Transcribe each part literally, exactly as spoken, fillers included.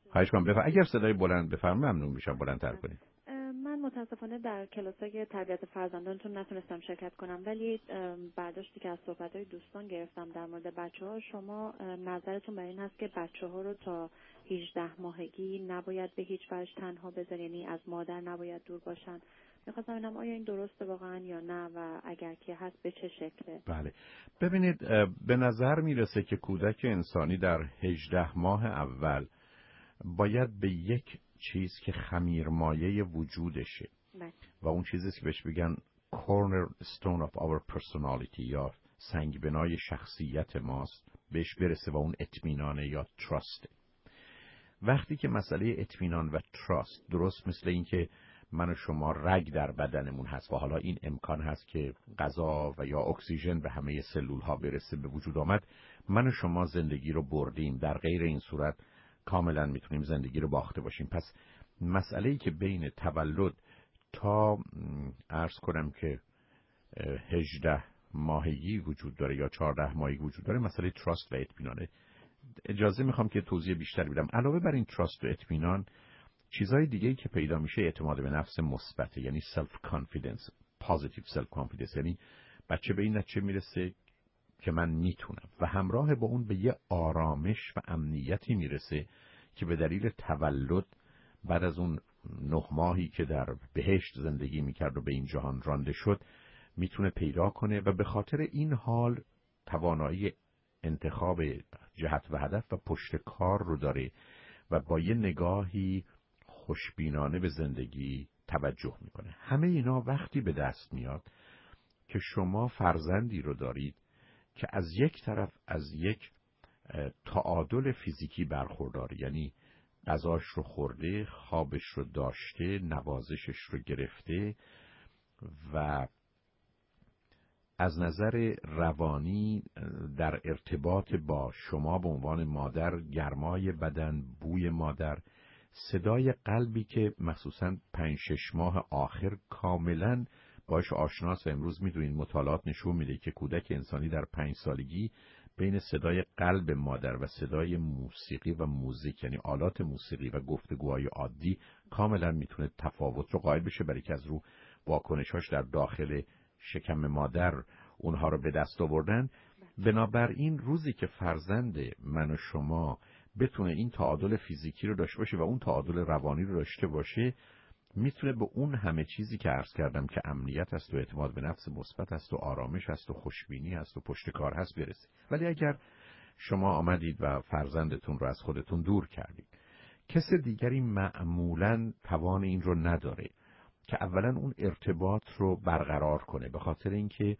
خواهش کنم بفرمایید. اگر صدای بلند بفرمایید ممنون میشم بلندتر کنید. من متاسفانه در کلاسای تربیت فرزندانتون نتونستم شرکت کنم، ولی برداشتی که از صحبت‌های دوستان گرفتم در مورد بچه‌ها، شما نظرتون بر این هست که بچه‌ها رو تا هجده ماهگی نباید به هیچ وجه تنها بذارن، یعنی از مادر نباید دور باشن. می‌خواستم ببینم آیا این درسته واقعا یا نه و اگر که هست به چه شکله؟ بله ببینید، به نظر میرسه که کودک انسانی در هجده ماه اول باید به یک چیز که خمیرمایه وجودشه بله. و اون چیزی که بهش بگن cornerstone of our personality یا سنگ بنای شخصیت ماست بهش برسه و اون اطمینانه یا تراست. وقتی که مسئله اطمینان و تراست درست مثل این که من و شما رگ در بدنمون هست و حالا این امکان هست که غذا و یا اکسیژن به همه سلول ها برسه به وجود آمد، من و شما زندگی رو بردیم، در غیر این صورت کاملا میتونیم زندگی رو باخته باشیم. پس مسئله‌ای که بین تولد تا عرض کنم که هجده ماهگی وجود داره یا چهارده ماهگی وجود داره، مسئله تراست و اطمینانه. اجازه میخوام که توضیح بیشتری بدم. علاوه بر این تراست و اطمینان، چیزهای دیگه‌ای که پیدا میشه اعتماد به نفس مثبت، یعنی سلف کانفیدنس، پوزیتیو سلف کانفیدنس، یعنی بچه به این نتیجه میرسه که من میتونم و همراه با اون به یه آرامش و امنیتی میرسه که به دلیل تولد بعد از اون نه ماهی که در بهشت زندگی میکرد و به این جهان رانده شد میتونه پیدا کنه و به خاطر این حال توانایی انتخاب جهت و هدف و پشت کار رو داره و با یه نگاهی خوشبینانه به زندگی توجه میکنه. همه اینا وقتی به دست میاد که شما فرزندی رو دارید که از یک طرف از یک تعادل فیزیکی برخورداره، یعنی غذاش رو خورده، خوابش رو داشته، نوازشش رو گرفته و از نظر روانی در ارتباط با شما به عنوان مادر، گرمای بدن، بوی مادر، صدای قلبی که مخصوصاً پنج شش ماه آخر کاملاً باش آشناس و امروز میدونین مطالعات نشون میده که کودک انسانی در پنج سالگی بین صدای قلب مادر و صدای موسیقی و موزیک، یعنی آلات موسیقی و گفتگوهای عادی، کاملا میتونه تفاوت رو قائل بشه، برای که از رو واکنشاش در داخل شکم مادر اونها رو به دست آوردن. بنابراین روزی که فرزند من و شما بتونه این تعادل فیزیکی رو داشته باشه و اون تعادل روانی رو داشته باشه، میتونه به اون همه چیزی که عرض کردم که امنیت است و اعتماد به نفس مثبت است و آرامش است و خوشبینی است و پشت کار هست برسه. ولی اگر شما آمدید و فرزندتون رو از خودتون دور کردید، کس دیگری معمولاً توان این رو نداره که اولا اون ارتباط رو برقرار کنه، به خاطر اینکه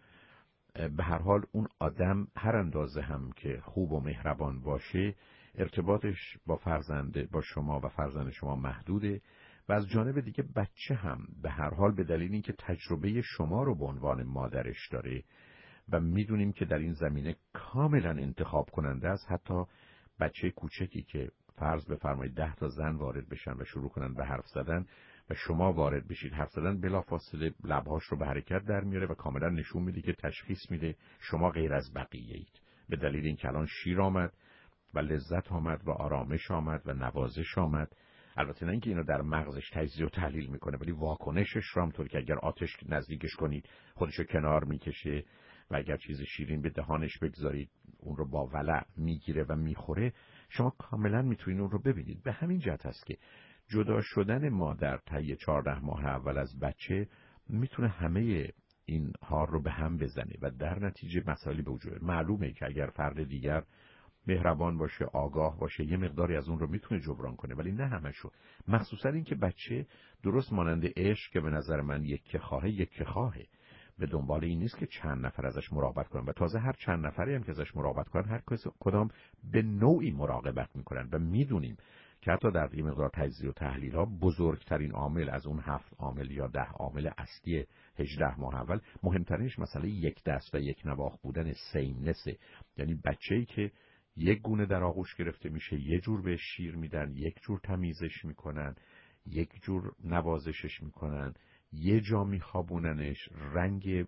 به هر حال اون آدم هر اندازه هم که خوب و مهربان باشه، ارتباطش با فرزند با شما و فرزند شما محدوده و از جانب دیگه بچه هم به هر حال به دلیل اینکه تجربه شما رو به عنوان مادرش داره و میدونیم که در این زمینه کاملا انتخاب کننده است. حتی بچه کوچکی که فرض بفرمایید ده تا زن وارد بشن و شروع کنن به حرف زدن و شما وارد بشید حرف زدن، بلافاصله لبهاش رو به حرکت در میاره و کاملا نشون میده که تشخیص میده شما غیر از بقیه اید، به دلیل اینکه الان شیر آمد و لذت آمد و آرامش آمد و نوازش آمد. البته نه اینکه اینو در مغزش تجزیه و تحلیل میکنه، ولی واکنشش رو همطور که اگر آتش نزدیکش کنید خودشو کنار میکشه و اگر چیز شیرین به دهانش بگذارید اون رو با ولع میگیره و میخوره. شما کاملا میتونید اون رو ببینید. به همین جهت هست که جدا شدن مادر طی چهارده ماه اول از بچه میتونه همه این ها رو به هم بزنه و در نتیجه مسائلی به وجود. معلومه که اگر فرد دیگر مهربان باشه، آگاه باشه، یه مقداری از اون رو میتونه جبران کنه، ولی نه همشو. مخصوصا این که بچه درست مانند عشق که به نظر من یک که خواهه یک که خواهه، به دنبال این نیست که چند نفر ازش مراقبت کنن و تازه هر چند نفری هم که ازش مراقبت کنن هر کدام به نوعی مراقبت میکنن و میدونیم که حتی در این مقدار تجزیه و تحلیل ها بزرگترین عامل از اون هفت عامل یا ده عامل اصلی هجده ماه اول، مهمترینش مسئله یک دست و یک نواخت بودن، سیمنسه. یعنی بچه‌ای که یک گونه در آغوش گرفته میشه، یک جور به شیر میدن، یک جور تمیزش میکنن، یک جور نوازشش میکنن، یه جا میخوابوننش، رنگ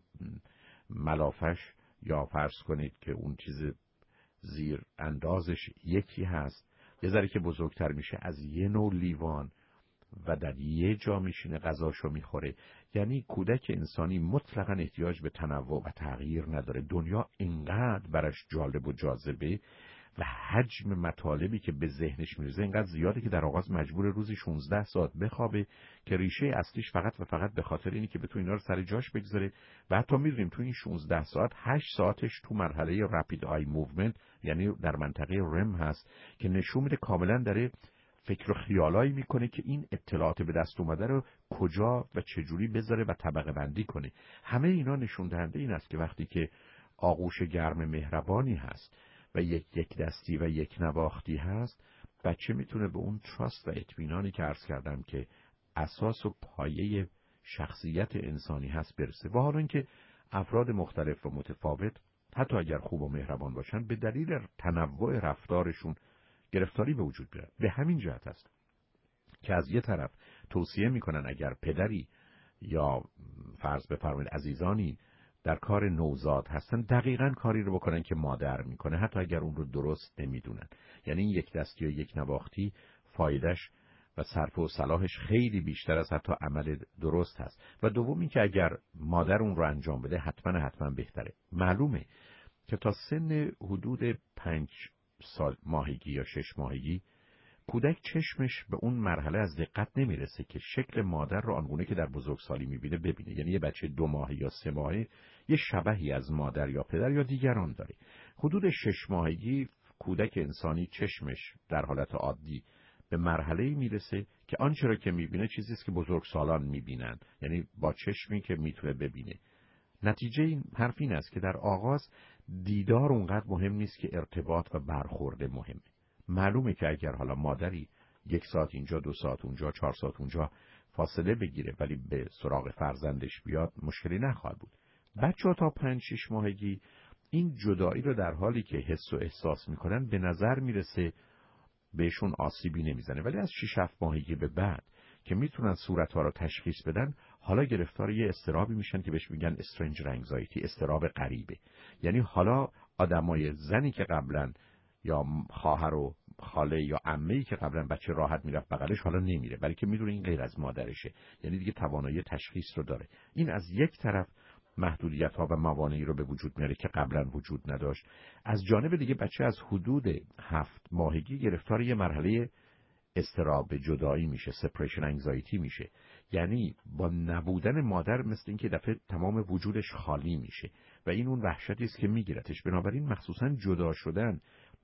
ملافش یا فرض کنید که اون چیز زیر اندازش یکی هست، یه ذره که بزرگتر میشه از یه نوع لیوان و در یه جا میشینه غذاشو میخوره. یعنی کودک انسانی مطلقاً احتیاج به تنوع و تغییر نداره. دنیا اینقدر برش جالب و جاذبه و حجم مطالبی که به ذهنش میرزه اینقدر زیاده که در آغاز مجبور روزی شانزده ساعت بخوابه که ریشه اصلیش فقط و فقط به خاطر اینه که بتونه اینا رو سر جاش بگذاره. و حتی میدونیم تو این شانزده ساعت هشت ساعتش تو مرحله رپید آی موومنت یعنی در منطقه رم هست که نشون میده کاملا داره فکر و خیالایی میکنه که این اطلاعات به دست اومده رو کجا و چجوری بذاره و طبقه بندی کنه. همه اینا نشون دهنده این است که وقتی که آغوش گرم مهربانی هست و یک یک دستی و یک نواختی هست، بچه میتونه به اون تراست و اطمینانی که عرض کردم که اساس و پایه شخصیت انسانی هست برسه. و حالا اینکه افراد مختلف و متفاوت حتی اگر خوب و مهربان باشن به دلیل تنوع رفتارشون گرفتاری به وجود بیاد. به همین جهت است که از یه طرف توصیه میکنن اگر پدری یا فرض بفرمایید عزیزانی در کار نوزاد هستن دقیقاً کاری رو بکنن که مادر میکنه حتی اگر اون رو درست نمیدونن. یعنی این یک دستی و یک نواختی فایدهش و صرف و صلاحش خیلی بیشتر از حتی عمل درست هست. و دومی که اگر مادر اون رو انجام بده حتما حتما بهتره. معلومه که تا سن حدود پنج سال ماهگی یا شش ماهگی کودک چشمش به اون مرحله از دقت نمیرسه که شکل مادر رو آنگونه که در بزرگسالی میبینه ببینه. یعنی یه بچه دو ماهه یا سه ماهه یه شبحی از مادر یا پدر یا دیگران داره. حدود شش ماهگی کودک انسانی چشمش در حالت عادی به مرحله‌ای میرسه که آنچه را که میبینه چیزی است که بزرگسالان میبینن، یعنی با چشمی که میتونه ببینه. نتیجه این حرف این است که در آغاز دیدار اونقدر مهم نیست که ارتباط و برخورد مهمه. معلومه که اگر حالا مادری یک ساعت اینجا دو ساعت اونجا چهار ساعت اونجا فاصله بگیره ولی به سراغ فرزندش بیاد مشکلی نخواهد بود. بچه‌ها تا پنج شش ماهگی این جدایی رو در حالی که حس و احساس میکنن به نظر میرسه بهشون آسیبی نمیزنه، ولی از شش هفت ماهگی به بعد که میتونن صورتها رو تشخیص بدن حالا گرفتار یه اضطرابی میشن که بهش میگن استرنج انگزایتی، اضطراب غریبه. یعنی حالا آدمای زنی که قبلا یا خواهر و خاله یا عمه‌ای که قبلا بچه راحت میرفت بغلش حالا نمیره، بلکه میدونه این غیر از مادرشه. یعنی دیگه توانایی تشخیص رو داره. این از یک طرف محدودیت ها و موانعی رو به وجود میاره که قبلا وجود نداشت. از جانب دیگه بچه از حدود هفت ماهگی گرفتار یه مرحله اضطراب جدایی میشه، سپریشن انگزایتی میشه. یعنی با نبودن مادر مثل این که دفعه تمام وجودش خالی میشه و این اون وحشتی است که میگیرتش. بنابراین مخصوصا جدا شدن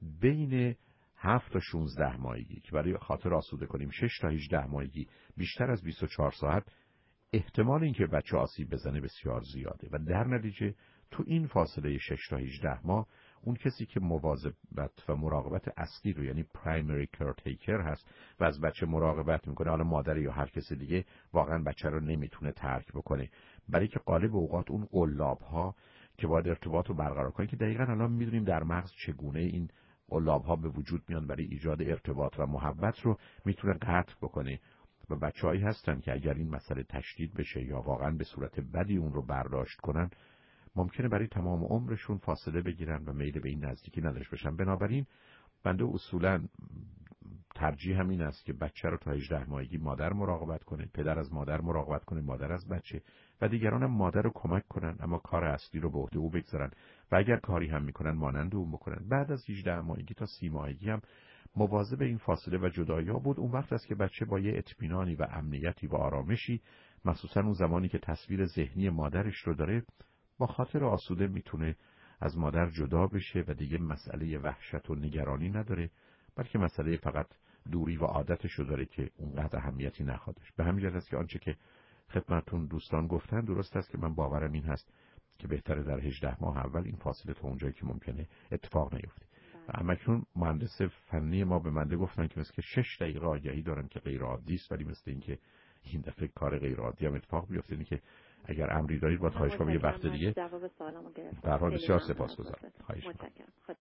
بین هفت تا شانزده ماهگی که برای خاطر آسوده کنیم شش تا هجده ماهگی بیشتر از بیست و چهار ساعت احتمال اینکه بچه آسیب بزنه بسیار زیاده و در نتیجه تو این فاصله شش تا هجده ماه اون کسی که مواظبت و مراقبت اصلی رو یعنی پرایمری کیرتیکر هست و از بچه مراقبت میکنه، حالا مادر یا هر کسی دیگه، واقعا بچه رو نمیتونه ترک بکنه، برای که غالب اوقات اون قلاب ها که باید ارتباط رو برقرار کنه که دقیقاً الان میدونیم در مغز چگونه این قلاب ها به وجود میان برای ایجاد ارتباط و محبت رو میتونه قطع بکنه. و بچه‌هایی هستن که اگر این مسئله تشدید بشه یا واقعا به صورت بدی اون رو برداشت کنن ممکنه برای تمام عمرشون فاصله بگیرن و میل به این نزدیکی نداشته باشن. بنابراین بنده اصولاً ترجیح همین است که بچه رو تا هجده ماهگی مادر مراقبت کنه، پدر از مادر مراقبت کنه، مادر از بچه و دیگران هم مادر رو کمک کنن اما کار اصلی رو به عهده او بگذارن و اگر کاری هم میکنن مانند اون بکنن. بعد از هجده ماهگی تا سی ماهگی هم مواظب این فاصله و جدایی‌ها بود. اون وقت است که بچه با یه اطمینانی و امنیتی و آرامشی، مخصوصا اون زمانی که تصویر ذهنی مادرش رو داره، با خاطر آسوده میتونه از مادر جدا بشه و دیگه مسئله وحشت و نگرانی نداره، بلکه مسئله فقط دوری و عادتش رو داره که اونقدر اهمیتی نخوادش. به همین جهت است که آنچه که خدمتتون دوستان گفتن درست است که من باورم این هست که بهتره در هجده ماه اول این فاصله تا اونجایی که ممکنه اتفاق نیفته. و همکنون مهندس فنی ما به من گفتن که مثل که شش دقیقه آگهی دارن که غیر عادی است، ولی مثل این که این دفعه کار غیر عادی هم اتفاق بیفته. اینه که اگر امری دارید با خواهش کنم یه وقت دیگه. در حال بسیار سپاسگزارم. خواهش می‌کنم.